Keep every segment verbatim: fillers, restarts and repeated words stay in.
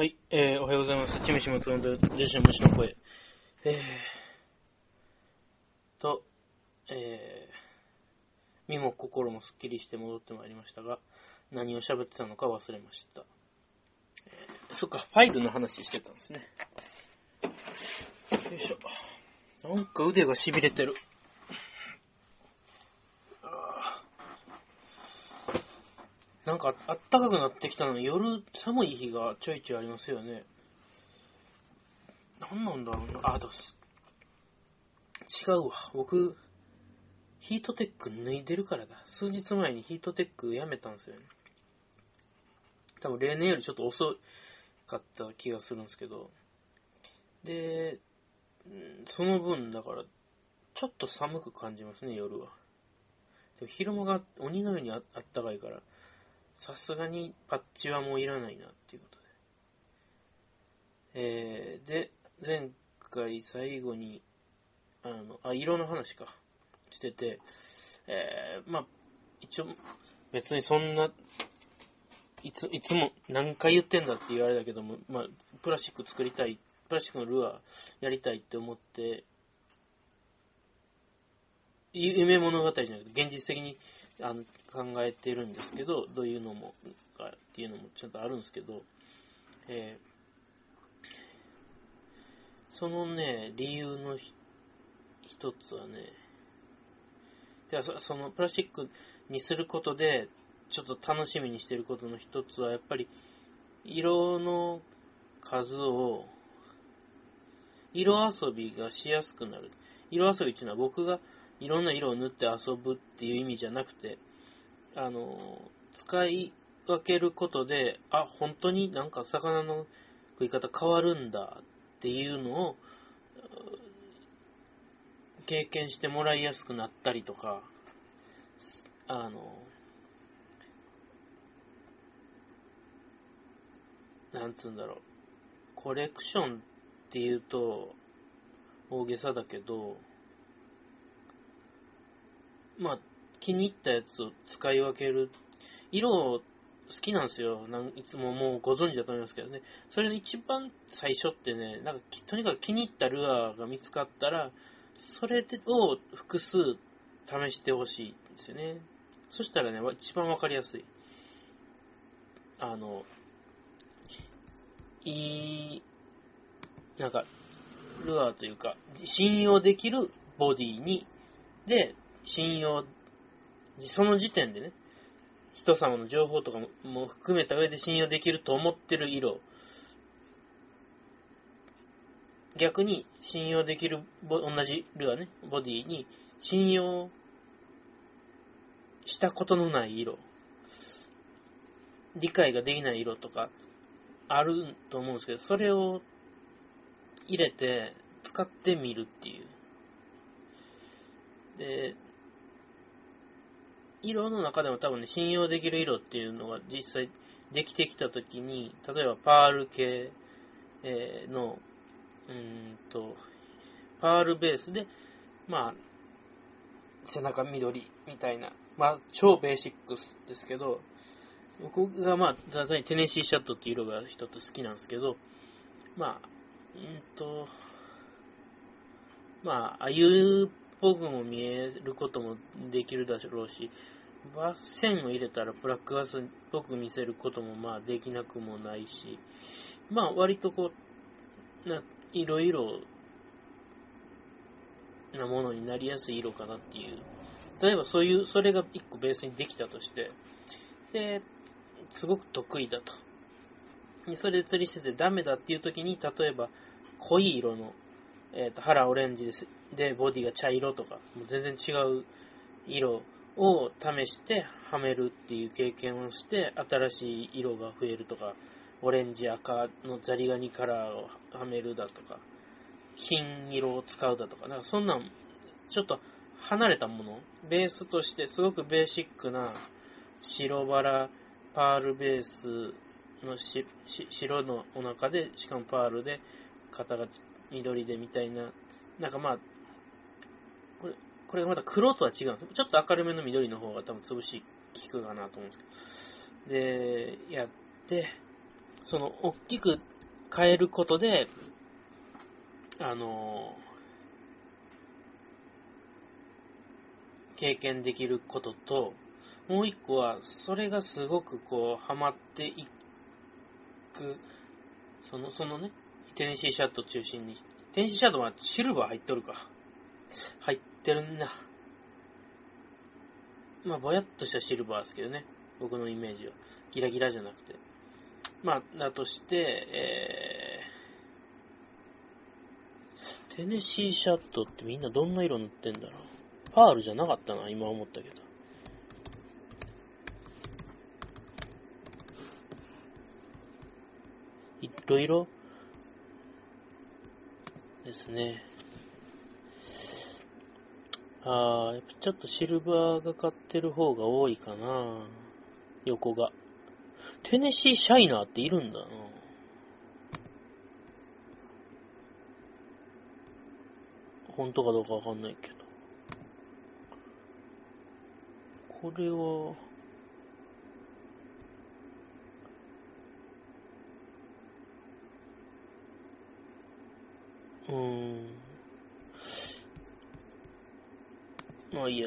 はい、えー、おはようございます。ちむしむつので、電子の虫の声。えー、と、えー、身も心もすっきりして戻ってまいりましたが、何を喋ってたのか忘れました。えー、そっか、ファイルの話してたんですね。よいしょ。なんか腕が痺れてる。なんかあったかくなってきたのに夜寒い日がちょいちょいありますよね。なんなんだろうな。あ、どうす。違うわ。僕、ヒートテック脱いでるからだ。数日前にヒートテックやめたんですよね。多分例年よりちょっと遅かった気がするんですけど。で、その分だから、ちょっと寒く感じますね、夜は。でも昼間が鬼のように あ, あったかいから、さすがにパッチはもういらないなっていうことで。えー、で、前回最後に、あの、あ、色の話か、してて、えー、まあ、一応、別にそんな、いつ、いつも何回言ってんだって言われたけども、まあ、プラスチック作りたい、プラスチックのルアーやりたいって思って、夢物語じゃなくて、現実的にあの考えてるんですけど、どういうのも、かっていうのもちゃんとあるんですけど、えー、そのね、理由の一つはね、ではそのプラスチックにすることで、ちょっと楽しみにしてることの一つは、やっぱり、色の数を、色遊びがしやすくなる。色遊びっていうのは僕がいろんな色を塗って遊ぶっていう意味じゃなくて、あの、使い分けることで、あ、本当になんか魚の食い方変わるんだっていうのを経験してもらいやすくなったりとか、あの、なんつうんだろう、コレクションっていうと大げさだけど、まあ、気に入ったやつを使い分ける。色好きなんですよ。なんいつももうご存知だと思いますけどね。それの一番最初ってね、なんかとにかく気に入ったルアーが見つかったら、それを複数試してほしいんですよね。そしたらね、一番わかりやすい。あの、いい、なんか、ルアーというか、信用できるボディに、で、信用、その時点でね、人様の情報とかも含めた上で信用できると思ってる色、逆に信用できる同じルアーね、ボディに信用したことのない色、理解ができない色とかあると思うんですけど、それを入れて使ってみるっていう。で、色の中でも多分ね、信用できる色っていうのが実際できてきたときに、例えばパール系の、うーんと、パールベースで、まあ、背中緑みたいな、まあ、超ベーシックですけど、僕がまあ、例えばテネシーシャットっていう色が一つ好きなんですけど、まあ、うんと、まあ、あゆっぽくも見えることもできるだろうし、バッセンを入れたらブラックバスっぽく見せることもまあできなくもないし、まあ割とこう、ないろいろなものになりやすい色かなっていう。例えばそういう、それが一個ベースにできたとして、で、すごく得意だと。でそれで釣りしててダメだっていう時に、例えば濃い色の、えっと、腹オレンジです。で、ボディが茶色とか、もう全然違う色を試してはめるっていう経験をして、新しい色が増えるとか、オレンジ赤のザリガニカラーをはめるだとか、金色を使うだとか、なんかそんなん、ちょっと離れたもの、ベースとしてすごくベーシックな白バラ、パールベースのしし白のお腹で、しかもパールで、肩が緑でみたいな、なんかまあ、これ、これがまた黒とは違うんですよ。ちょっと明るめの緑の方が多分潰し効くかなと思うんですけど。で、やって、 その、大きく変えることで、あの、経験できることと、もう一個は、それがすごくこう、ハマっていく、その、そのね、テネシーシャッド中心に、テネシーシャッドはシルバー入っとるか。入ってるんだ。まあ、ぼやっとしたシルバーですけどね。僕のイメージは。ギラギラじゃなくて。まあ、だとして、えー、テネシーシャッドってみんなどんな色塗ってんだろう。パールじゃなかったな、今思ったけど。いろいろですね。あー、やっぱちょっとシルバーがかってる方が多いかな。横が。テネシーシャイナーっているんだな。本当かどうかわかんないけど。これは、うーん。まあいいや。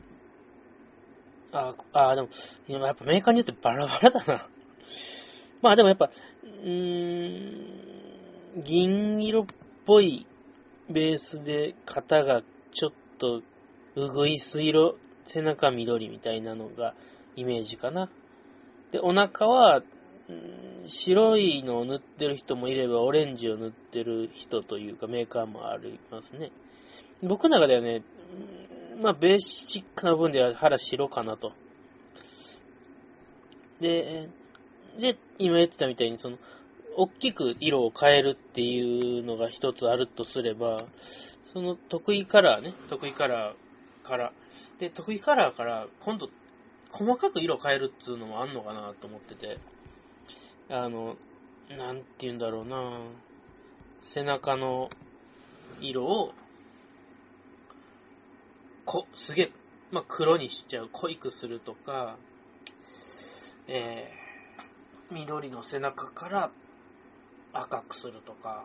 ああ、でも、やっぱメーカーによってバラバラだな。まあでもやっぱ、うーん、銀色っぽいベースで型がちょっとうぐいす色、背中緑みたいなのがイメージかな。で、お腹は、うん、白いのを塗ってる人もいればオレンジを塗ってる人というかメーカーもありますね。僕の中ではね、まあベーシックな部分では腹白かなと。で、で、今言ってたみたいにその、大きく色を変えるっていうのが一つあるとすれば、その得意カラーね、得意カラーから、で、得意カラーから今度細かく色変えるっていうのもあんのかなと思ってて、あの、なんて言うんだろうな、背中の色を、こ、すげえ、まあ、黒にしちゃう、濃いくするとか、えー、緑の背中から赤くするとか、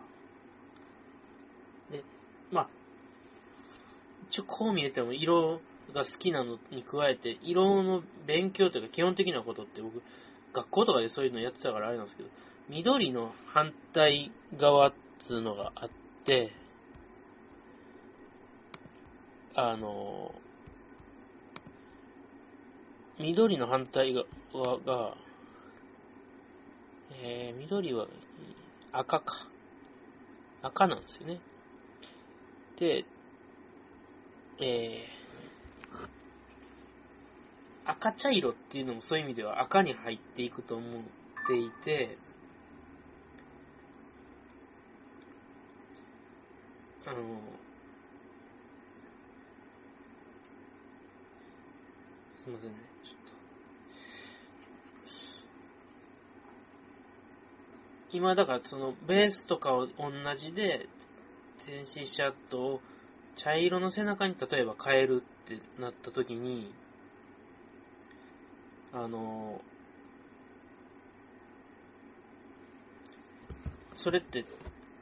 で、まあ、一応こう見えても色が好きなのに加えて、色の勉強というか基本的なことって僕、学校とかでそういうのやってたからあれなんですけど、緑の反対側っつうのがあって、あの、緑の反対側が、えー、緑は赤か。赤なんですよね。で、えー、赤茶色っていうのもそういう意味では赤に入っていくと思っていて、あの、すいませんね、ちょっと。今だからそのベースとかを同じで、テネシーシャッドを茶色の背中に例えば変えるってなった時に、あの、それって、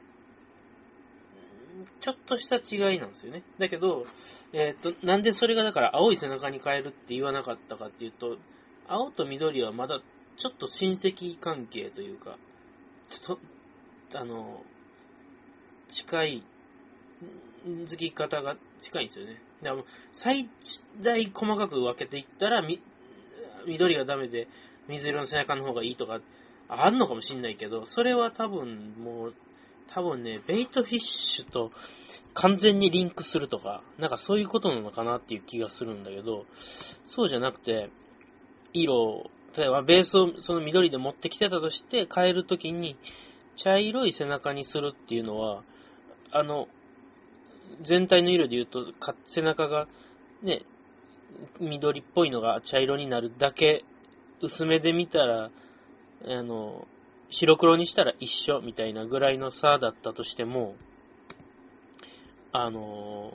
ちょっとした違いなんですよね。だけど、えっと、なんでそれがだから青い背中に変えるって言わなかったかっていうと、青と緑はまだちょっと親戚関係というか、ちょっと、あの、近い、付き方が近いんですよね。だから最大細かく分けていったら、み緑がダメで水色の背中の方がいいとか、あんのかもしんないけど、それは多分もう、多分ね、ベイトフィッシュと完全にリンクするとか、なんかそういうことなのかなっていう気がするんだけど、そうじゃなくて、色を、例えばベースをその緑で持ってきてたとして変えるときに、茶色い背中にするっていうのは、あの、全体の色で言うと、背中がね、緑っぽいのが茶色になるだけ、薄めで見たら、あの、白黒にしたら一緒みたいなぐらいの差だったとしても、あの、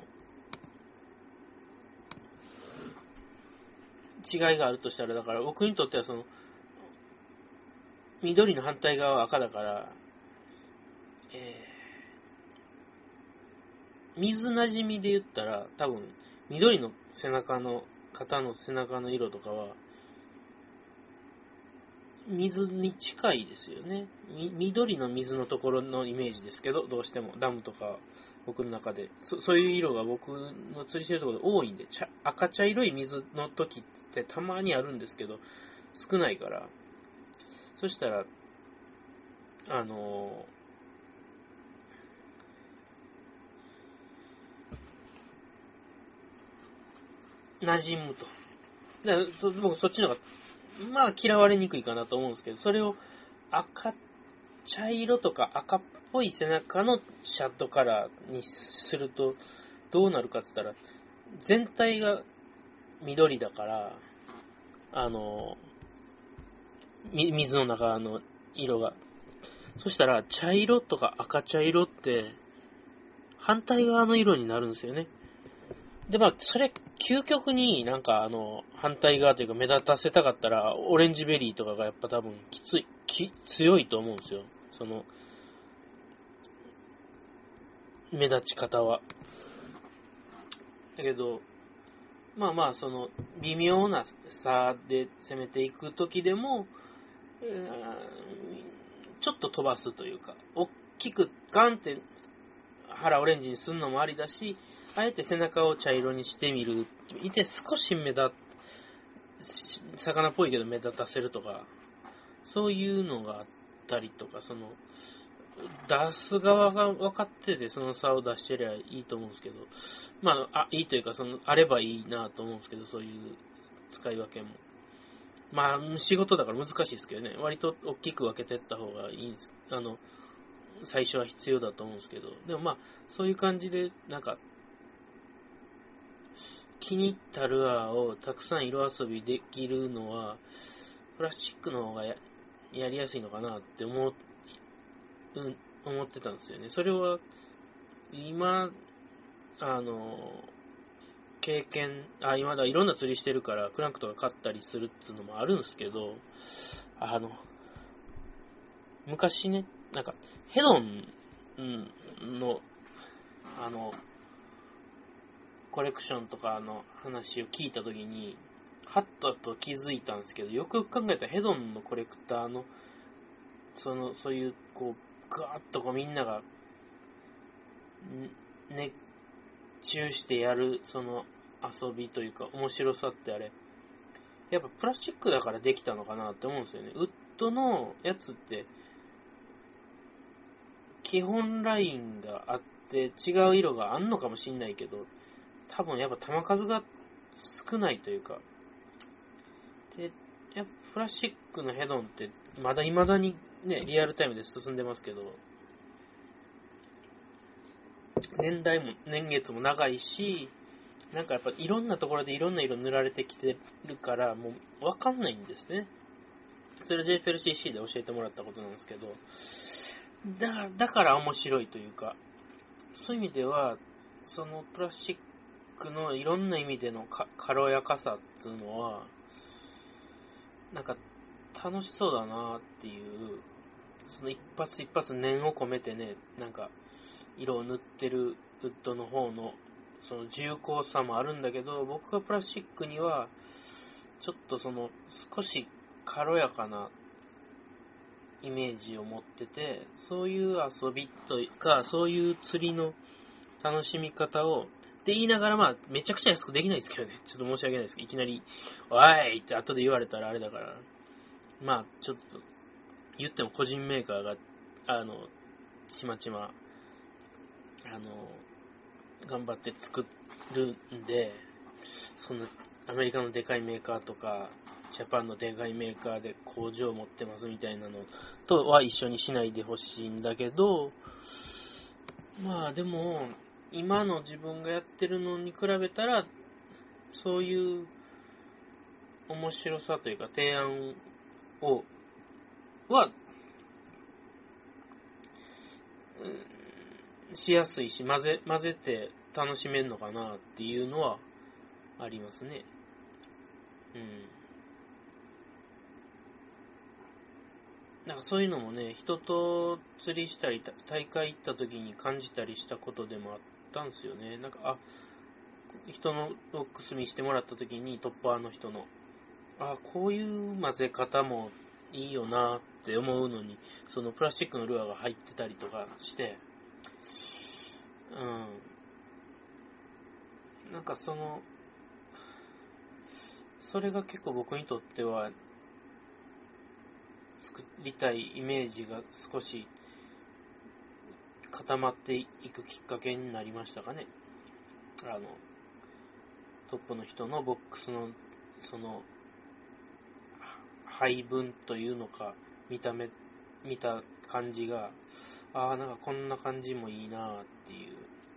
違いがあるとしたら、だから僕にとってはその、 緑の反対側は赤だから、えー、水なじみで言ったら、多分、緑の背中の、肩の背中の色とかは、水に近いですよね。緑の水のところのイメージですけど、どうしてもダムとか僕の中で そ, そういう色が僕の釣りしてるところで多いんで、茶赤茶色い水の時ってたまにあるんですけど少ないから、そしたらあのー、馴染むと。だからそ僕そっちの方がまあ嫌われにくいかなと思うんですけど、それを赤茶色とか赤っぽい背中のシャドーカラーにするとどうなるかって言ったら、全体が緑だから、あの水の中の色が、そしたら茶色とか赤茶色って反対側の色になるんですよね。で、まあ、それ、究極になんかあの、反対側というか目立たせたかったら、オレンジベリーとかがやっぱ多分きつい、き強いと思うんですよ。その、目立ち方は。だけど、まあまあ、その、微妙な差で攻めていくときでも、えー、ちょっと飛ばすというか、大きくガンって腹オレンジにするのもありだし、あえて背中を茶色にしてみる。いて少し目立魚っぽいけど目立たせるとか、そういうのがあったりとか、その、出す側が分かっててその差を出してりゃいいと思うんですけど、まあ、あいいというか、その、あればいいなと思うんですけど、そういう使い分けも。まあ、仕事だから難しいですけどね、割と大きく分けていった方がいいんです。あの、最初は必要だと思うんですけど、でもまあ、そういう感じで、なんか、気に入ったルアーをたくさん色遊びできるのは、プラスチックの方が や, やりやすいのかなって思う、うん、思ってたんですよね。それは、今、あの、経験、あ、今だいろんな釣りしてるから、クランクとか買ったりするっていうのもあるんですけど、あの、昔ね、なんか、ヘドンの、あの、コレクションとかの話を聞いたときに、はっとと気づいたんですけど、よくよく考えたらヘドンのコレクターの、その、そういう、こう、ぐわーっとこうみんなが、熱中してやる、その遊びというか、面白さってあれ、やっぱプラスチックだからできたのかなって思うんですよね。ウッドのやつって、基本ラインがあって、違う色があんのかもしんないけど、多分やっぱ球数が少ないというか、で、やっぱプラスチックのヘドンってまだ未だにね、リアルタイムで進んでますけど、年代も年月も長いし、なんかやっぱいろんなところでいろんな色塗られてきてるから、もうわかんないんですね。それ ジェイエフエルシーシー で教えてもらったことなんですけど、だ、だから面白いというか、そういう意味では、そのプラスチックのいろんな意味でのか軽やかさっていうのは、なんか楽しそうだなっていう、その一発一発念を込めてね、なんか色を塗ってるウッドの方のその重厚さもあるんだけど、僕がプラスチックにはちょっとその少し軽やかなイメージを持ってて、そういう遊びというか、そういう釣りの楽しみ方をって言いながら、まあめちゃくちゃ安くできないですけどね、ちょっと申し訳ないですけど、いきなりおいって後で言われたらあれだから、まあちょっと言っても個人メーカーがあのちまちまあの頑張って作るんで、そのアメリカのでかいメーカーとかジャパンのでかいメーカーで工場を持ってますみたいなのとは一緒にしないでほしいんだけど、まあでも今の自分がやってるのに比べたらそういう面白さというか提案をは、うん、しやすいし混ぜ混ぜて楽しめるのかなっていうのはありますね。うん。 なんかそういうのもね、人と釣りしたり、大会行った時に感じたりしたことでもあったんですよね。なんか、あ、人のボックス見してもらった時に、トッパーの人の、あ、こういう混ぜ方もいいよなって思うのに、そのプラスチックのルアーが入ってたりとかして、うん。なんかその、それが結構僕にとっては、作りたいイメージが少し固まっていくきっかけになりましたかね。あの、トップの人のボックスの、その、配分というのか、見た目、見た感じが、ああ、なんかこんな感じもいいなーっていう。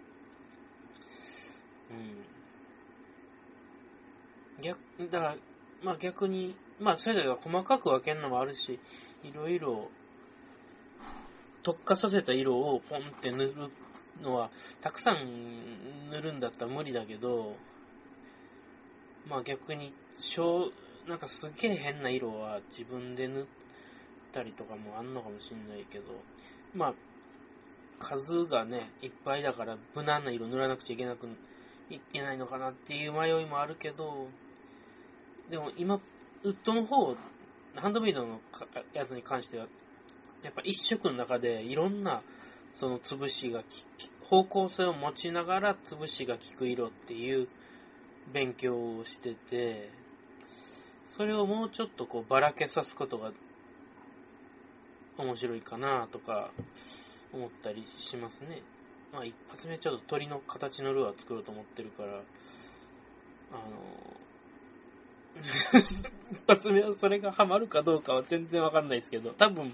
うん。逆、だから、まあ逆に、まあそれぞれ細かく分けるのもあるし、いろいろ特化させた色をポンって塗るのは、たくさん塗るんだったら無理だけど、まあ逆に、小、なんかすげえ変な色は自分で塗ったりとかもあんのかもしれないけど、まあ、数がね、いっぱいだから無難な色塗らなくちゃいけなく、いけないのかなっていう迷いもあるけど、でも今、ウッドの方、ハンドメイドのやつに関しては、やっぱ一色の中でいろんなその潰しが方向性を持ちながら潰しが効く色っていう勉強をしてて、それをもうちょっとこうばらけさすことが面白いかなとか思ったりしますね。まあ一発目ちょっと鳥の形のルアー作ろうと思ってるから、あの一発目はそれがハマるかどうかは全然わかんないですけど、多分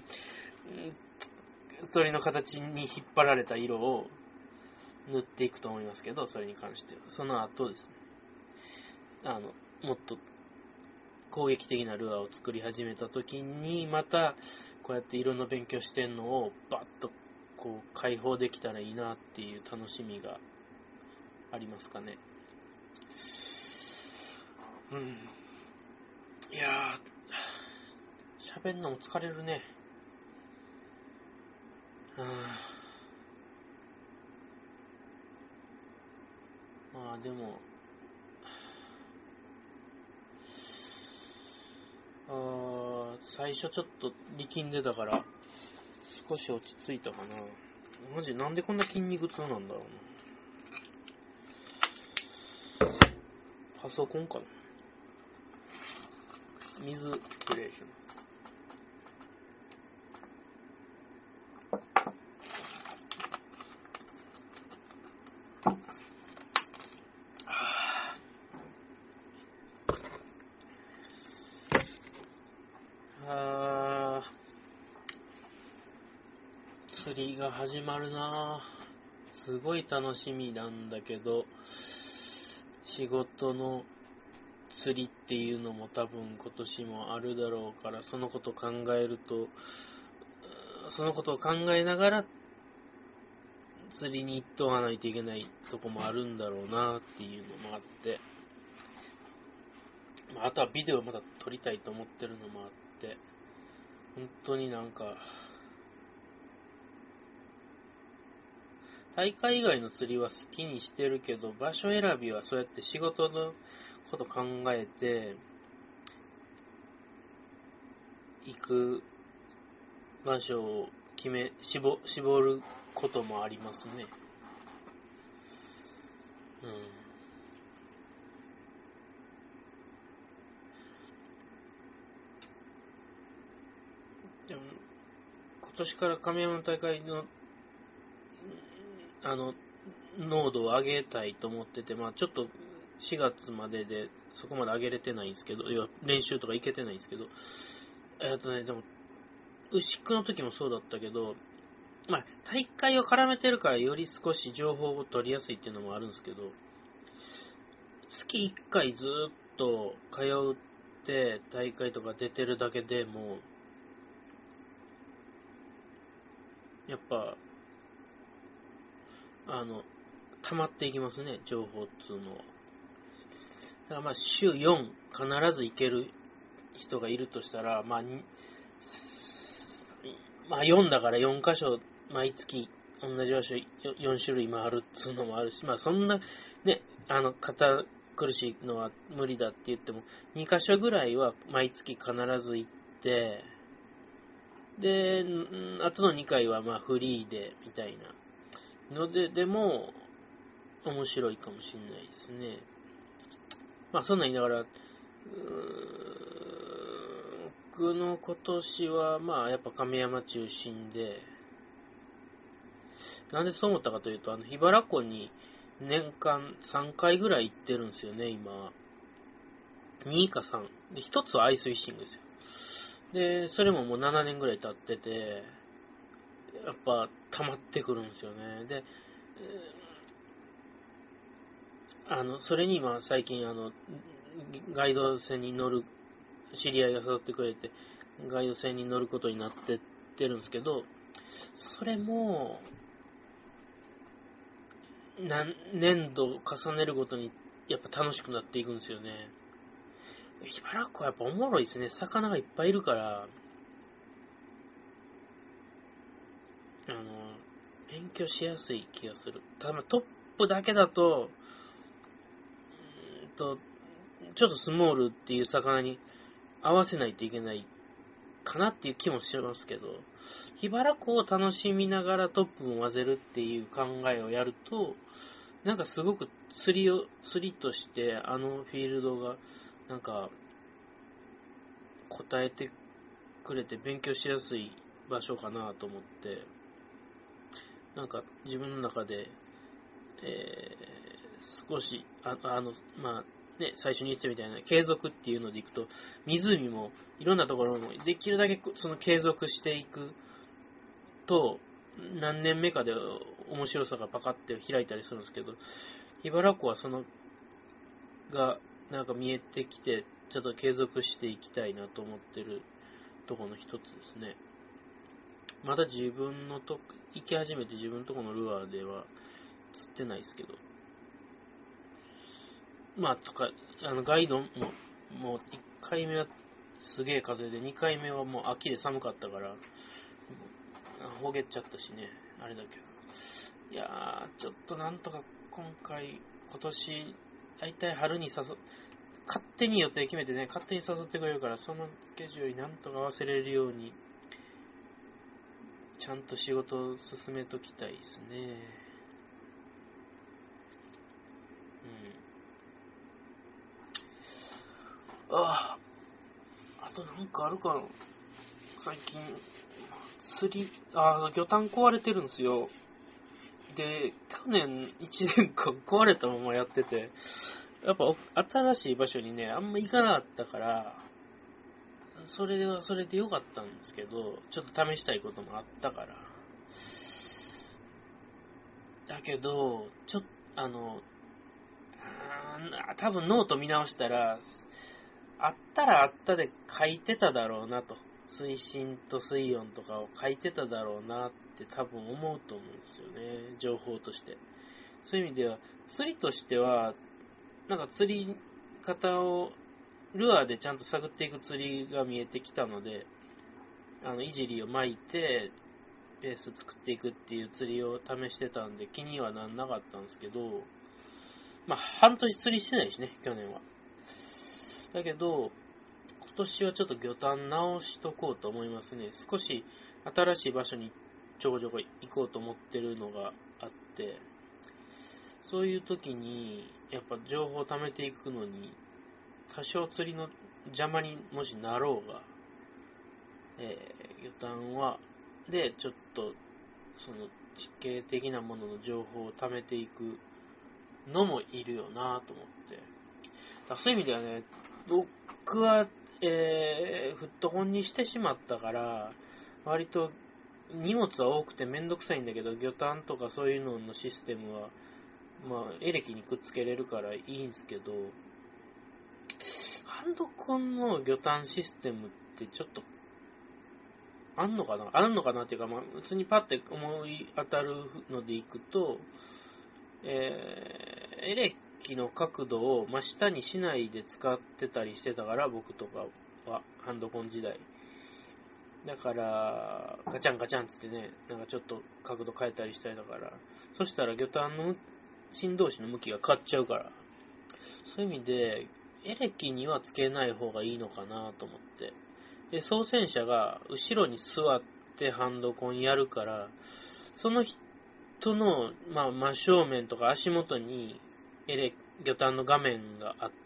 鳥の形に引っ張られた色を塗っていくと思いますけど、それに関してはその後ですね、あのもっと攻撃的なルアーを作り始めた時にまたこうやって色の勉強してんのをバッとこう解放できたらいいなっていう楽しみがありますかね。うん。いやー、喋んのも疲れるね。はあ、まあでも、あ最初ちょっと力んでたから少し落ち着いたかな。マジなんでこんな筋肉痛なんだろうな。パソコンかな。水失礼します。あー、釣りが始まるな。すごい楽しみなんだけど、仕事の釣りっていうのも多分今年もあるだろうから、そのことを考えると、そのことを考えながら釣りに行っとかないといけないとこもあるんだろうなっていうのもあって、あとはビデオまだ撮りたいと思ってるのもあって、本当になんか、大会以外の釣りは好きにしてるけど、場所選びはそうやって仕事のこと考えて、行く場所を決め、絞、絞ることもありますね。うん。でも、今年から亀山の大会の、あの、濃度を上げたいと思ってて、まあちょっとしがつまででそこまで上げれてないんですけど、要は練習とか行けてないんですけど、えっとね、でも、牛久の時もそうだったけど、まあ大会を絡めてるからより少し情報を取りやすいっていうのもあるんですけど、月いっかいずっと通って大会とか出てるだけでもやっぱあの溜まっていきますね、情報っつうのは。だからまあ週よん必ず行ける人がいるとしたら、まあまあよんだからよん箇所毎月同じ場所よん種類回るっていうのもあるし、まあそんなね、あの堅苦しいのは無理だって言ってもに箇所ぐらいは毎月必ず行って、で、あとのにかいはまあフリーでみたいなので、でも面白いかもしれないですね。まあそんなん言いながら、うー僕の今年はまあやっぱ亀山中心で、なんでそう思ったかというと、あの桧原湖に年間さんかいぐらい行ってるんですよね、今。にかさん。で、ひとつはアイスフィッシングですよ。で、それももうななねんぐらい経ってて、やっぱ溜まってくるんですよね。で、あの、それに今最近あの、ガイド船に乗る、知り合いが誘ってくれて、ガイド船に乗ることになってってるんですけど、それも、何年度重ねるごとにやっぱ楽しくなっていくんですよね。桧原湖はやっぱおもろいですね。魚がいっぱいいるから、あの、勉強しやすい気がする。ただトップだけだと、うーんと、ちょっとスモールっていう魚に合わせないといけないかなっていう気もしますけど、桧原湖を楽しみながらトップも混ぜるっていう考えをやると、なんかすごく釣りを、釣りとしてあのフィールドが、なんか、答えてくれて勉強しやすい場所かなと思って、なんか自分の中で、えー、少し、あ, あの、まあ、ね、最初に言ったみたいな継続っていうのでいくと、湖もいろんなところもできるだけその継続していくと、何年目かで面白さがパカって開いたりするんですけど、桧原湖はそのがなんか見えてきて、ちょっと継続していきたいなと思ってるところの一つですね。まだ自分のと行き始めて自分のところのルアーでは釣ってないですけど、まあとかあのガイドももういっかいめはすげえ風で、にかいめはもう秋で寒かったからほげっちゃったしね、あれだけど、いやーちょっとなんとか今回今年だいたい春に誘っ勝手に予定決めてね、勝手に誘ってくれるから、そのスケジュールになんとか合わせれるようにちゃんと仕事を進めときたいですね。うん。ああ、あとなんかあるかな。最近釣り、ああ、魚探壊れてるんですよ。で、去年いちねんかん壊れたままやってて、やっぱ新しい場所にね、あんま行かなかったから、それはそれで良かったんですけど、ちょっと試したいこともあったから。だけど、ちょっと、あの、あ多分ノート見直したら、あったらあったで書いてただろうなと。水深と水温とかを書いてただろうなって多分思うと思うんですよね。情報として。そういう意味では、釣りとしては、なんか釣り方を、ルアーでちゃんと探っていく釣りが見えてきたので、あの、いじりを巻いて、ペース作っていくっていう釣りを試してたんで、気にはなんなかったんですけど、まあ、半年釣りしてないしね、去年は。だけど、今年はちょっと魚探直しとこうと思いますね。少し新しい場所にちょこちょこ行こうと思ってるのがあって、そういう時に、やっぱ情報を貯めていくのに、多少釣りの邪魔にもしなろうが、えー、魚探は、で、ちょっと、その、地形的なものの情報を貯めていくのもいるよなと思って。だそういう意味ではね、僕は、えー、フットホンにしてしまったから、割と荷物は多くてめんどくさいんだけど、魚探とかそういうののシステムは、まあ、エレキにくっつけれるからいいんですけど、ハンドコンの魚探システムってちょっと、あんのかなあんのかなっていうか、まあ、普通にパッて思い当たるのでいくと、えー、エレキの角度を真下にしないで使ってたりしてたから、僕とかは、ハンドコン時代。 だから、ガチャンガチャンつってね、なんかちょっと角度変えたりしたりだから、そしたら魚探の振動子の向きが変わっちゃうから、そういう意味で、エレキにはつけない方がいいのかなと思って。で、操船者が後ろに座ってハンドコンやるから、その人の、まあ、真正面とか足元にエレ、魚探の画面があって、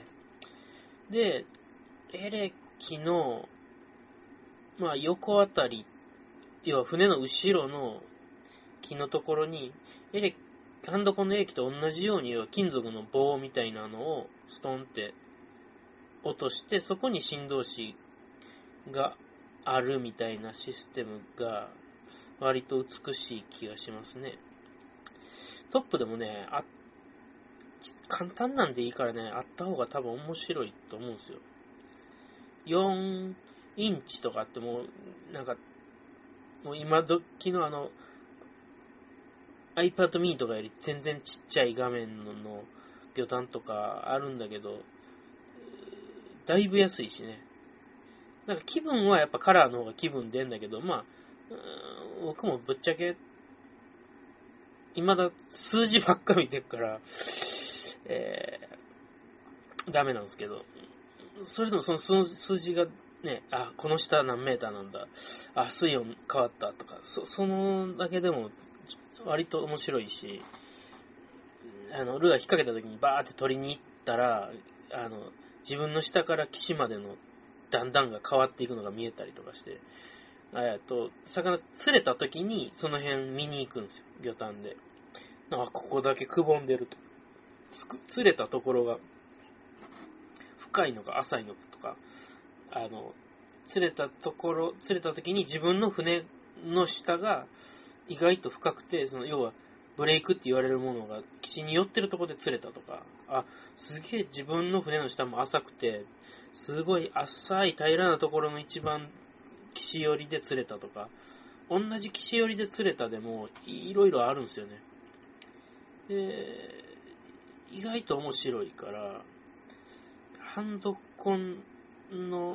で、エレキの、まあ、横あたり、要は船の後ろの木のところに、エレハンドコンのエレキと同じように金属の棒みたいなのをストンって落として、そこに振動子があるみたいなシステムが割と美しい気がしますね。トップでもね、あ簡単なんでいいからね、あった方が多分面白いと思うんですよ。よんインチとかってもう、なんか、もう今時のあの、iPad mini とかより全然ちっちゃい画面の魚探とかあるんだけど、だいぶ安いしね。なんか気分はやっぱカラーの方が気分出んだけど、まあ、僕もぶっちゃけ、未だ数字ばっか見てるから、えー、ダメなんですけど、それでもその数字がね、あ、この下何メーターなんだ、あ、水温変わったとか、そ、そのだけでも割と面白いし、あの、ルアー引っ掛けた時にバーって取りに行ったら、あの、自分の下から岸までの段々が変わっていくのが見えたりとかして、えっと、魚釣れた時にその辺見に行くんですよ、魚探で。あ、ここだけくぼんでると。釣れたところが深いのか浅いのかとか、あの、釣れたところ、釣れた時に自分の船の下が意外と深くて、その要はブレイクって言われるものが岸に寄ってるところで釣れたとか、あ、すげえ自分の船の下も浅くて、すごい浅い平らなところの一番岸寄りで釣れたとか、同じ岸寄りで釣れたでもいろいろあるんですよね。で、意外と面白いから、ハンドコンの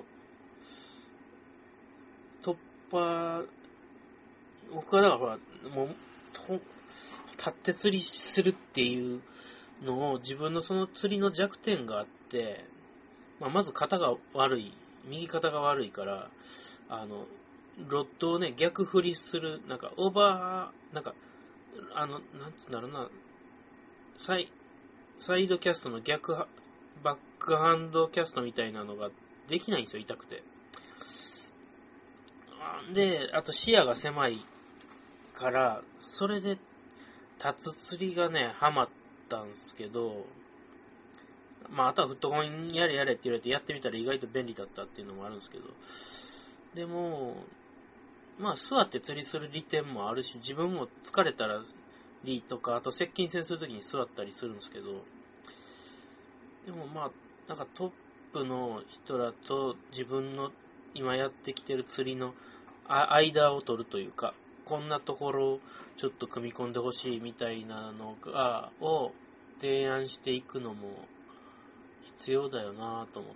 突破、僕はだからほら、もう、立って釣りするっていうのを自分のその釣りの弱点があって、まあ、まず肩が悪い、右肩が悪いから、あの、ロッドをね、逆振りする、なんか、オーバー、なんか、あの、なんつうんだろうな、サイ、サイドキャストの逆、バックハンドキャストみたいなのができないんですよ、痛くて。で、あと視野が狭いから、それで、立つ釣りがね、ハマったんですけど、まあ、あとはフットコンやれやれって言われてやってみたら意外と便利だったっていうのもあるんですけど、でも、まあ、座って釣りする利点もあるし、自分も疲れたらリーとか、あと接近戦するときに座ったりするんですけど、でもまあ、なんかトップの人らと自分の今やってきてる釣りの間を取るというか、こんなところをちょっと組み込んでほしいみたいなのが、を提案していくのも必要だよなと思って、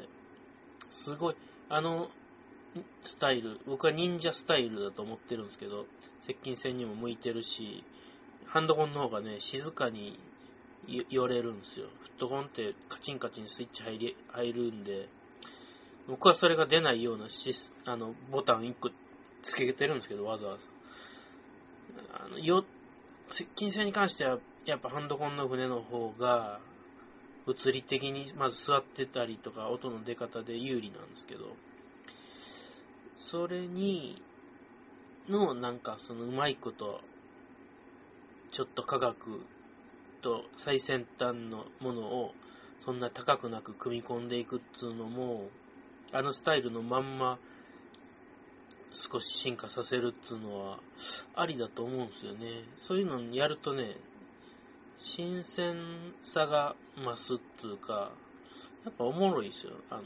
すごい、あのスタイル、僕は忍者スタイルだと思ってるんですけど、接近戦にも向いてるし、ハンドコンの方がね、静かに寄れるんですよ。フットコンってカチンカチンスイッチ入り、入るんで、僕はそれが出ないようなシス、あの、ボタンいっこつけてるんですけど、わざわざ。あの、よ、接近戦に関しては、やっぱハンドコンの船の方が、物理的にまず座ってたりとか、音の出方で有利なんですけど、それに、の、なんかそのうまいこと、ちょっと科学と最先端のものを、そんな高くなく組み込んでいくっつうのも、あのスタイルのまんま、少し進化させるっつうのは、ありだと思うんですよね。そういうのにやるとね、新鮮さが増すっつうか、やっぱおもろいですよ。あの、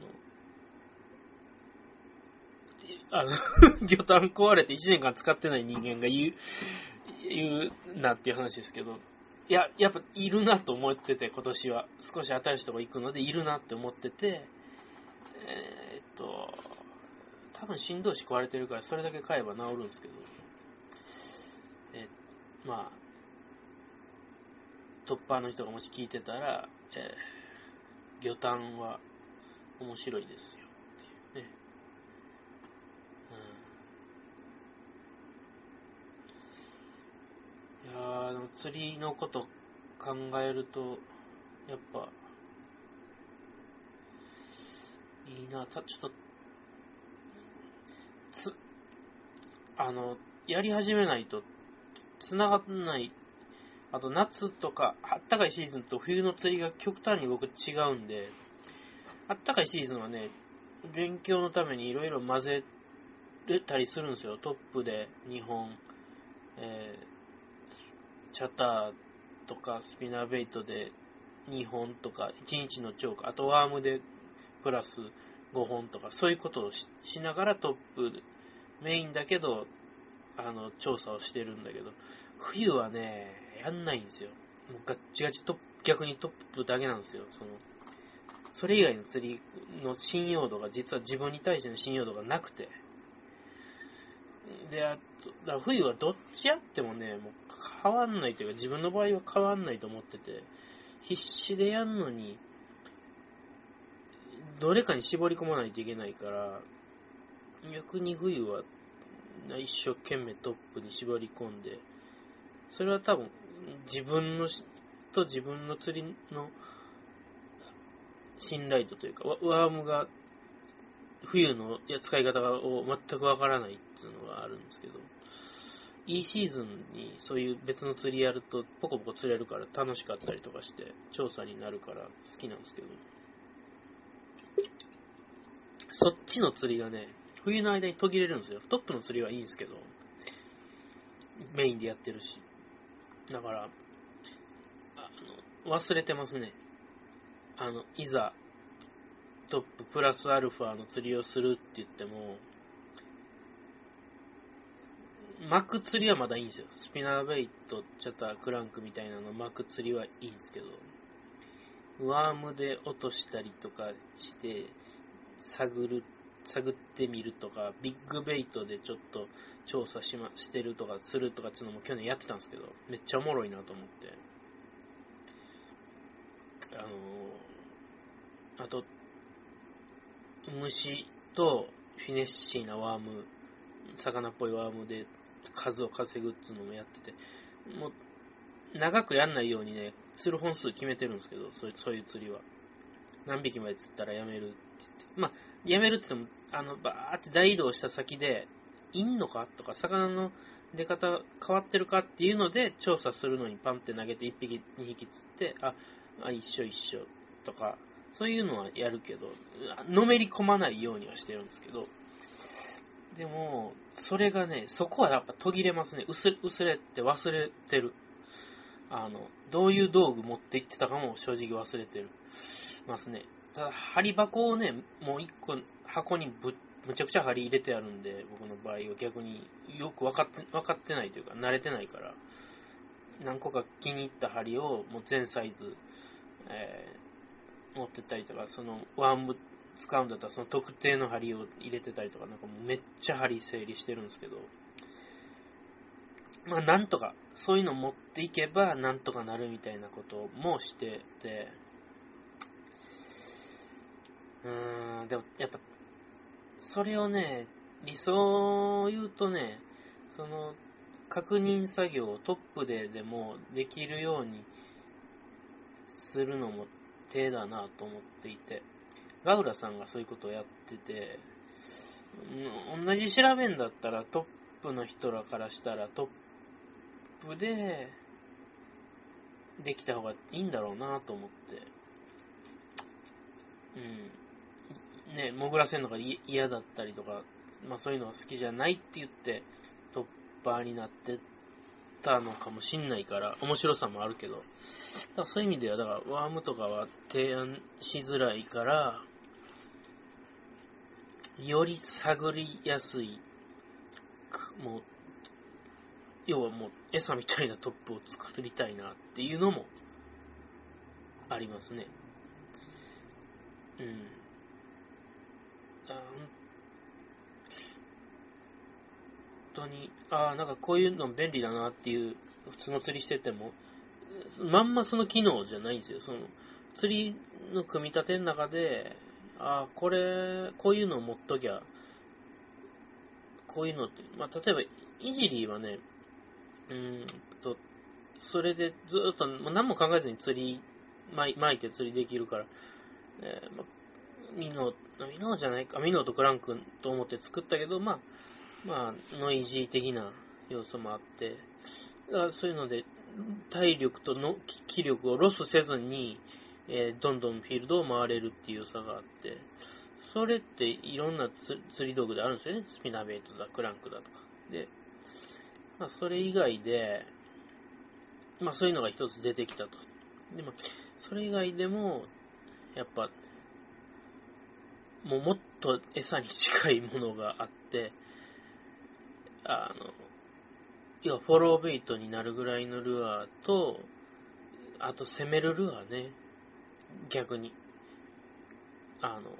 あの魚探壊れていちねんかん使ってない人間が言う、言うなっていう話ですけど、いや、やっぱいるなと思ってて、今年は。少し新しいとこ行くのでいるなって思ってて、えー、っと、 多分振動子壊れてるからそれだけ買えば治るんですけど、えまあトッパーの人がもし聞いてたら、えー、魚探は面白いですよっていうね、うん、いやーでも釣りのこと考えるとやっぱいいな。たちょっとつあのやり始めないと繋がんない。あと夏とかあったかいシーズンと冬の釣りが極端に僕違うんで、あったかいシーズンはね勉強のためにいろいろ混ぜれたりするんですよ。トップでにほん、えー、チャターとかスピナーベイトでにほんとかいちにちのチョーク、あとワームでプラスごほんとかそういうことを し, しながらトップメインだけどあの調査をしてるんだけど、冬はねやんないんですよ。もうガッチガチトップ、逆にトップだけなんですよ。そのそれ以外の釣りの信用度が実は自分に対しての信用度がなくて、で、あとだから冬はどっちやってもねもう変わんないというか、自分の場合は変わんないと思ってて、必死でやんのにどれかに絞り込まないといけないから、逆に冬は一生懸命トップに絞り込んで、それは多分自分のと自分の釣りの信頼度というか、ワームが冬の使い方を全くわからないっていうのがあるんですけど、いいシーズンにそういう別の釣りやるとポコポコ釣れるから楽しかったりとかして調査になるから好きなんですけど、そっちの釣りがね冬の間に途切れるんですよ。トップの釣りはいいんですけどメインでやってるし、だからあの忘れてますね。あのいざトッププラスアルファの釣りをするって言っても、巻く釣りはまだいいんですよ。スピナーベイト、チャター、クランクみたいなの巻く釣りはいいんですけど、ワームで落としたりとかして探る探ってみるとか、ビッグベイトでちょっと調査し、ま、してるとかするとかっていうのも去年やってたんですけど、めっちゃおもろいなと思って、あのー、あと虫とフィネッシーなワーム、魚っぽいワームで数を稼ぐっていうのもやってて、もう長くやんないようにね釣る本数決めてるんですけど、そういう、そういう釣りは何匹まで釣ったらやめるって言って、まあやめるって言ってもあのバーって大移動した先でいんのかとか、魚の出方変わってるかっていうので調査するのにパンって投げていっぴきにひき釣って、ああ一緒一緒とかそういうのはやるけど、のめり込まないようにはしてるんですけど、でもそれがねそこはやっぱ途切れますね。薄れ、薄れって忘れてる。あのどういう道具持って行ってたかも正直忘れてるますね。ただ針箱をねもう一個箱にぶむちゃくちゃ針入れてあるんで、僕の場合は逆によく分かって分かってないというか慣れてないから、何個か気に入った針をもう全サイズ、えー、持ってったりとか、そのワーム使うんだったらその特定の針を入れてたりとか、なんかもうめっちゃ針整理してるんですけど、まあなんとかそういうの持っていけばなんとかなるみたいなこともしてて、うーんでもやっぱそれをね理想を言うとね、その確認作業をトップででもできるようにするのも手だなと思っていて、ガウラさんがそういうことをやってて、同じ調べんだったらトップの人らからしたらトップでできた方がいいんだろうなと思って、うんね、潜らせるのが嫌だったりとか、まあそういうのは好きじゃないって言ってトッパーになってたのかもしんないから面白さもあるけど、だからそういう意味ではだからワームとかは提案しづらいから、より探りやすい、もう要はもう餌みたいなトップを作りたいなっていうのもありますね。うん。あ当に、ああ、なんかこういうの便利だなっていう、普通の釣りしてても、まんまその機能じゃないんですよ。その、釣りの組み立ての中で、ああ、これ、こういうのを持っときゃ、こういうのって、まあ、例えば、イジリーはね、うーんと、それでずっと、まあ、何も考えずに釣り、巻いて釣りできるから、えーまあ、ミノ、ミノじゃないか、ミノとクランクと思って作ったけど、まあ、まあ、ノイジー的な要素もあって、そういうので、体力との気力をロスせずに、えー、どんどんフィールドを回れるっていう差があって、それっていろんな釣り道具であるんですよね。スピナーベイトだ、クランクだとか。で、まあ、それ以外で、まあ、そういうのが一つ出てきたと。でも、それ以外でも、やっぱ、もうもっと餌に近いものがあって、あの、要はフォローベイトになるぐらいのルアーと、あと攻めるルアーね。逆に。あの、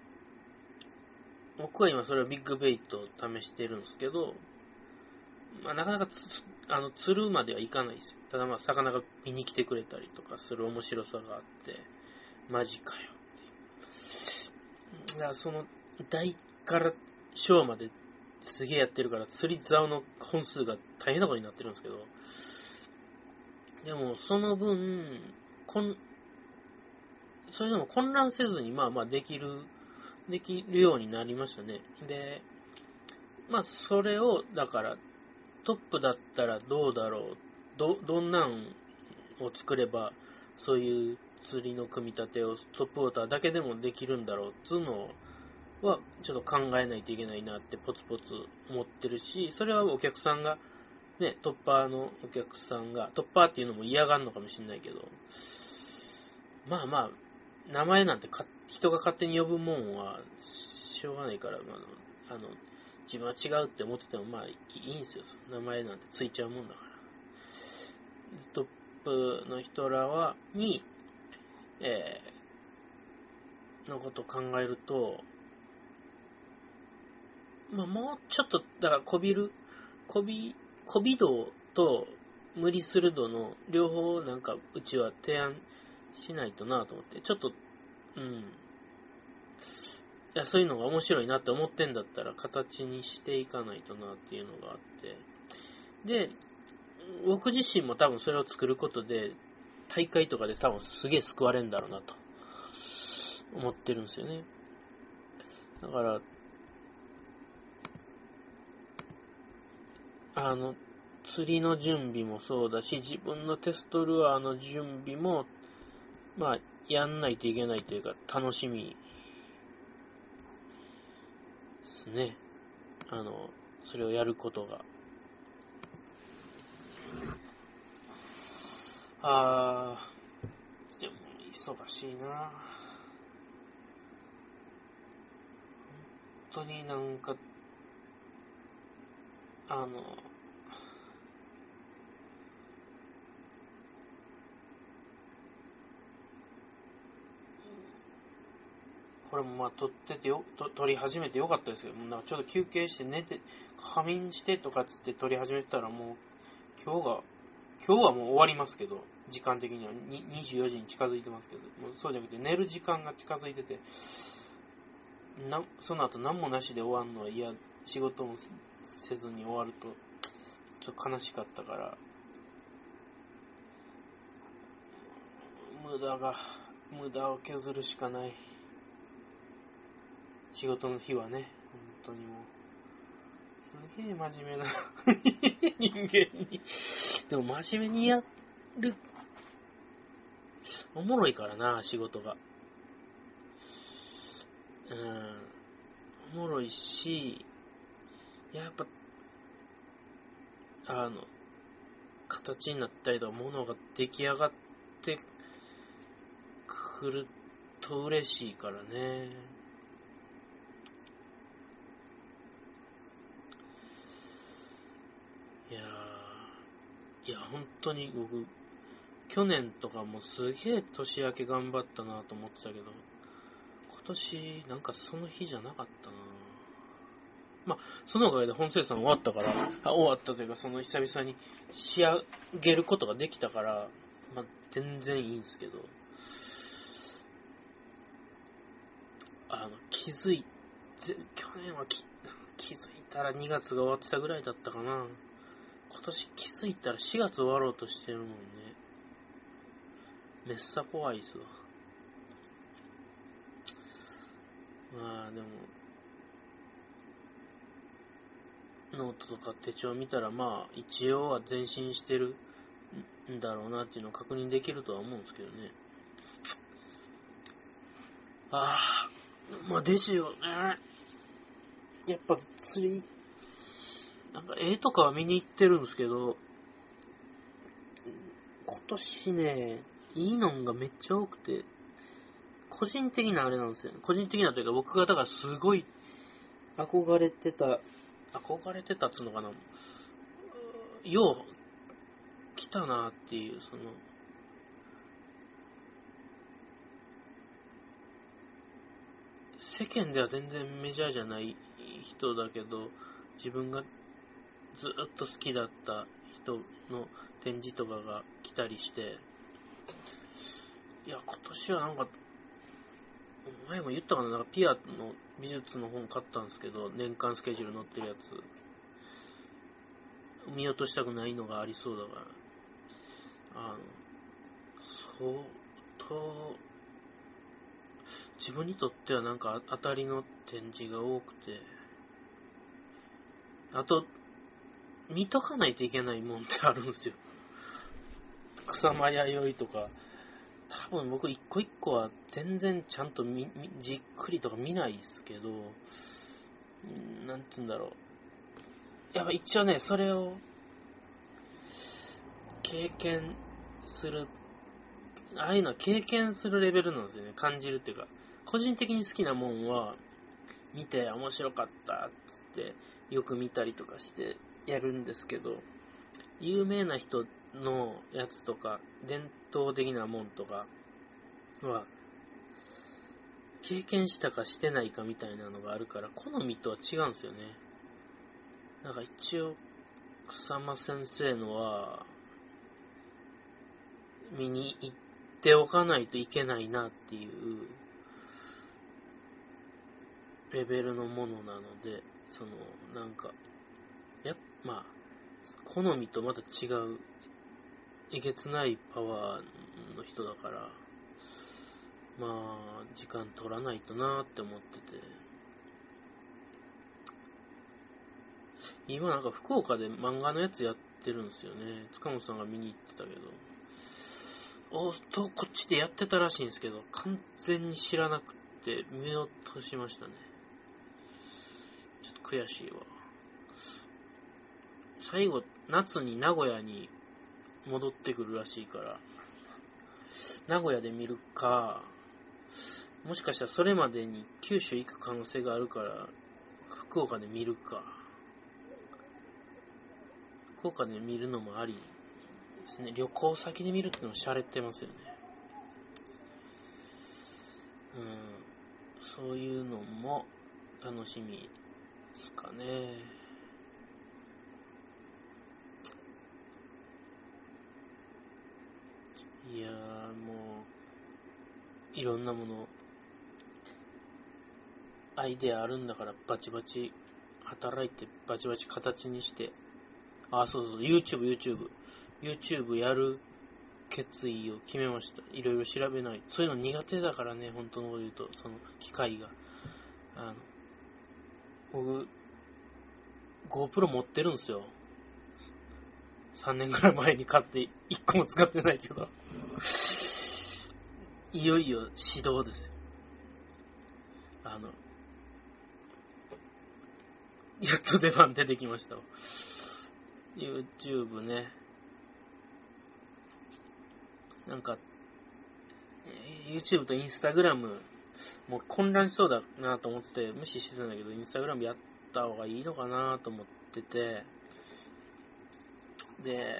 僕は今それはビッグベイトを試してるんですけど、まあなかなかつあの釣るまではいかないですよ。ただまあ魚が見に来てくれたりとかする面白さがあって、マジかよっていう。だからその大から小まですげえやってるから釣り竿の本数が大変なことになってるんですけど、でもその分、こんそれでも混乱せずにまあまあできる、できるようになりましたね。で、まあそれを、だからトップだったらどうだろう、ど、どんなんを作れば、そういう釣りの組み立てをトップウォーターだけでもできるんだろうっていうのは、ちょっと考えないといけないなってポツポツ思ってるし、それはお客さんが、ね、トッパーのお客さんが、トッパーっていうのも嫌がるのかもしれないけど、まあまあ、名前なんてか人が勝手に呼ぶもんはしょうがないから、まあ、あの、自分は違うって思っててもまあいいんですよ。名前なんてついちゃうもんだから。トップの人らは、に、えー、のことを考えると、まあもうちょっと、だからこびる、こび、こび度と無理する度の両方なんかうちは提案しないとなと思って、ちょっと、うん。いや、そういうのが面白いなって思ってんだったら形にしていかないとなっていうのがあって。で、僕自身も多分それを作ることで、大会とかで多分すげえ救われるんだろうなと思ってるんですよね。だから、あの、釣りの準備もそうだし、自分のテストルアーの準備も、まあ、やんないといけないというか、楽しみですね。あの、それをやることが。あー、でも、忙しいな。本当になんか、あの、これもまあ撮っててよ、と撮り始めてよかったですけど、なんかちょっと休憩して寝て、仮眠してとかつって撮り始めてたらもう、今日が、今日はもう終わりますけど、時間的にはににじゅうよじに近づいてますけど、もうそうじゃなくて寝る時間が近づいてて、なその後何もなしで終わるのは嫌、仕事もせずに終わると、ちょっと悲しかったから、無駄が、無駄を削るしかない。仕事の日はね、本当にもう、すげえ真面目な人間に。でも真面目にやる、おもろいからな、仕事が。うん、おもろいし、やっぱ、あの、形になったりとか、物が出来上がってくると嬉しいからね。いやー、いや、本当に僕、去年とかもすげえ年明け頑張ったなと思ってたけど、今年なんかその日じゃなかったな。 まあ、そのおかげで本生産終わったから、あ終わったというか、その久々に仕上げることができたから、まあ、全然いいんですけど、あの、気づいて、去年はき気づいたらにがつが終わってたぐらいだったかな。今年気づいたらしがつ終わろうとしてるもんね。めっさ怖いっすわ。まあでも、ノートとか手帳見たらまあ一応は前進してるんだろうなっていうのを確認できるとは思うんですけどね。ああ、まあですよね。やっぱ釣り、なんか絵とかは見に行ってるんですけど、今年ね、いいのがめっちゃ多くて、個人的なあれなんですよね。個人的なというか僕がだからすごい憧れてた、憧れてたっつうのかな。よう来たなっていう、その、世間では全然メジャーじゃない人だけど、自分がずっと好きだった人の展示とかが来たりして、いや、今年はなんか、前も言ったかな、なんかピアの美術の本買ったんですけど、年間スケジュール載ってるやつ。見落としたくないのがありそうだから。あの、相当、自分にとってはなんか当たりの展示が多くて、あと、見とかないといけないもんってあるんですよ。草間弥生とか、多分僕一個一個は全然ちゃんとみじっくりとか見ないですけど、なんて言うんだろう。やっぱ一応ね、それを経験する、ああいうのは経験するレベルなんですよね。感じるっていうか、個人的に好きなもんは見て面白かったっつってよく見たりとかしてやるんですけど、有名な人のやつとか伝統的なもんとかは経験したかしてないかみたいなのがあるから好みとは違うんですよね。なんか一応草間先生のは見に行っておかないといけないなっていうレベルのものなので、そのなんかやっまあ好みとまた違うえげつないパワーの人だから、まあ時間取らないとなーって思ってて、今なんか福岡で漫画のやつやってるんですよね。塚本さんが見に行ってたけど、おとこっちでやってたらしいんですけど、完全に知らなくて見落としましたね。ちょっと悔しいわ。最後夏に名古屋に戻ってくるらしいから、名古屋で見るか、もしかしたらそれまでに九州行く可能性があるから福岡で見るか。福岡で見るのもありですね。旅行先で見るってのも洒落てますよね。うん、そういうのも楽しみですかね。いやーもういろんなものアイデアあるんだからバチバチ働いてバチバチ形にして、あ、そうそう、YouTube、YouTube、YouTube やる決意を決めました。いろいろ調べない。そういうの苦手だからね、本当のこと言うと、その機械が。あの、僕、GoPro 持ってるんですよ。さんねんぐらい前に買っていっこも使ってないけど。いよいよ指導ですよ。あの、やっと出番出てきました。YouTube ね。なんか、YouTube と Instagram、もう混乱しそうだなと思ってて無視してたんだけど、Instagram やった方がいいのかなと思ってて、で、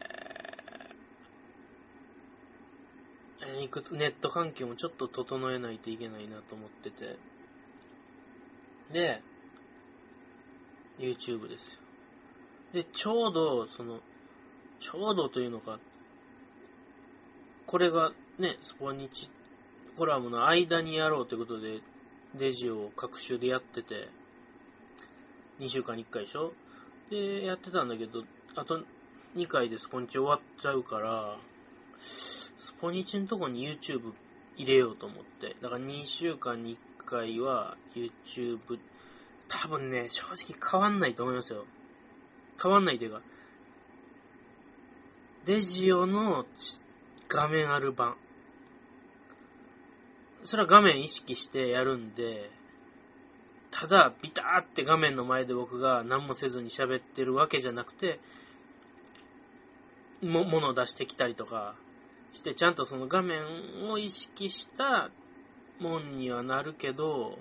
いくつネット環境もちょっと整えないといけないなと思ってて、で、 YouTube ですよ。で、ちょうど、その、ちょうどというのか、これがね、スポニチコラムの間にやろうということで、レジを各週でやってて、にしゅうかんにいっかいでしょ？で、やってたんだけど、あとにかいでスポニチ終わっちゃうから、スポニチのとこに YouTube 入れようと思って、だからにしゅうかんにいっかいは YouTube、多分ね、正直変わんないと思いますよ。変わんないというか、レジオの画面ある版。それは画面意識してやるんで、ただ、ビターって画面の前で僕が何もせずに喋ってるわけじゃなくて、も、物を出してきたりとかして、ちゃんとその画面を意識したもんにはなるけど、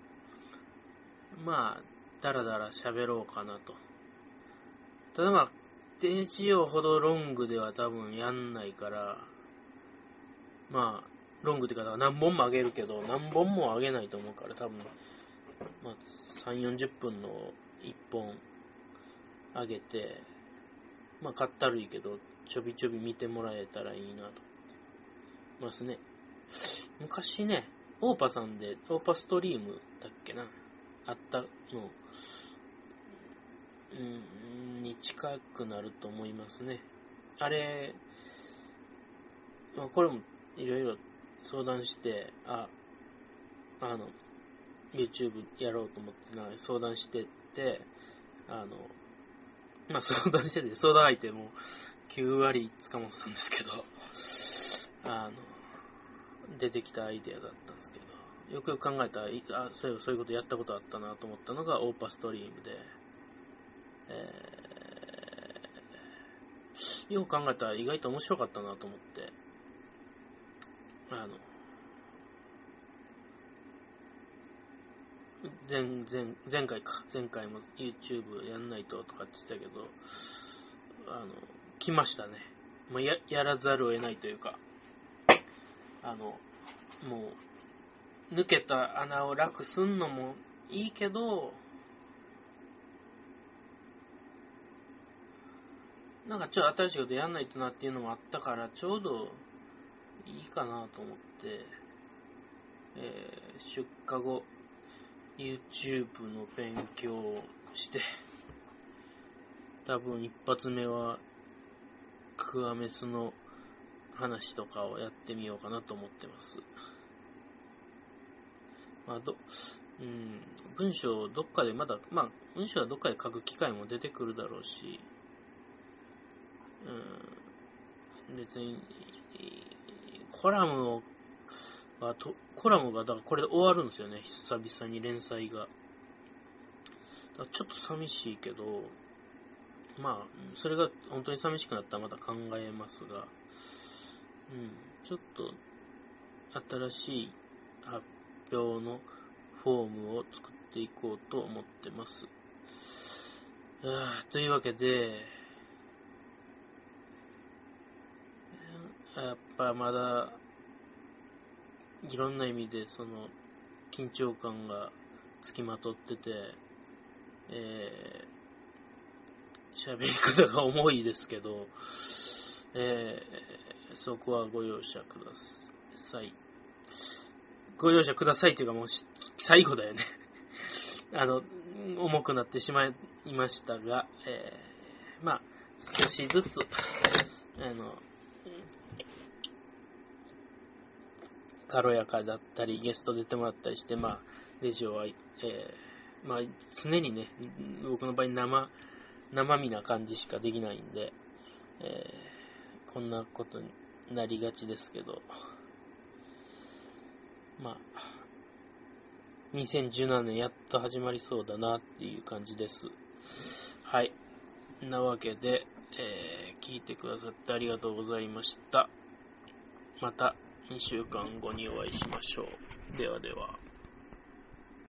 まあ、だらだら喋ろうかなと。ただまあ、レジオほどロングでは多分やんないから、まあ、ロングって方は何本も上げるけど、何本も上げないと思うから、多分、まあ、さんじゅう、よんじゅっぷんのいっぽん上げて、まあ、かったるいけど、ちょびちょび見てもらえたらいいなと思ってますね。昔ね、オーパさんで、オーパストリームだっけな、あったの、うん、に近くなると思いますね。あれ、まあ、これもいろいろ相談して、あ、あの、YouTube やろうと思ってな、相談してって、あの、まあ、相談してて、相談相手もきゅうわり塚本さんですけど、あの、出てきたアイデアだったんですけど、よくよく考えたら、あ、そういえばそういうことやったことあったなと思ったのがオーパストリームで、えー、よく考えたら意外と面白かったなと思って、あの、前、前、前回か。前回も YouTube やんないととかって言ってたけど、あの、来ましたね。まあ、や、やらざるを得ないというか、あの、もう、抜けた穴を楽すんのもいいけど、なんかちょっと新しいことやんないとなっていうのもあったから、ちょうどいいかなと思って、えー、出荷後、YouTube の勉強をして、多分一発目はクワメスの話とかをやってみようかなと思ってます。まあど、うん、文章どっかでまだ、まあ文章はどっかで書く機会も出てくるだろうし、うん、別にコラムをあとコラムがだからこれで終わるんですよね、久々に連載が。だからちょっと寂しいけど、まあそれが本当に寂しくなったらまた考えますが、うん、ちょっと新しい発表のフォームを作っていこうと思ってます。あというわけで、やっぱまだいろんな意味でその緊張感がつきまとってて、えー、喋り方が重いですけど、えー、そこはご容赦ください。ご容赦くださいというかもう最後だよね。あの、重くなってしまいましたが、えー、まあ、少しずつ、あの、軽やかだったり、ゲスト出てもらったりして、まあ、レジオは、えー、まあ、常にね、僕の場合生、生身な感じしかできないんで、えー、こんなことになりがちですけど、まあ、にせんじゅうななねんやっと始まりそうだなっていう感じです。はい。なわけで、えー、聞いてくださってありがとうございました。またにしゅうかんごにお会いしましょう。ではでは。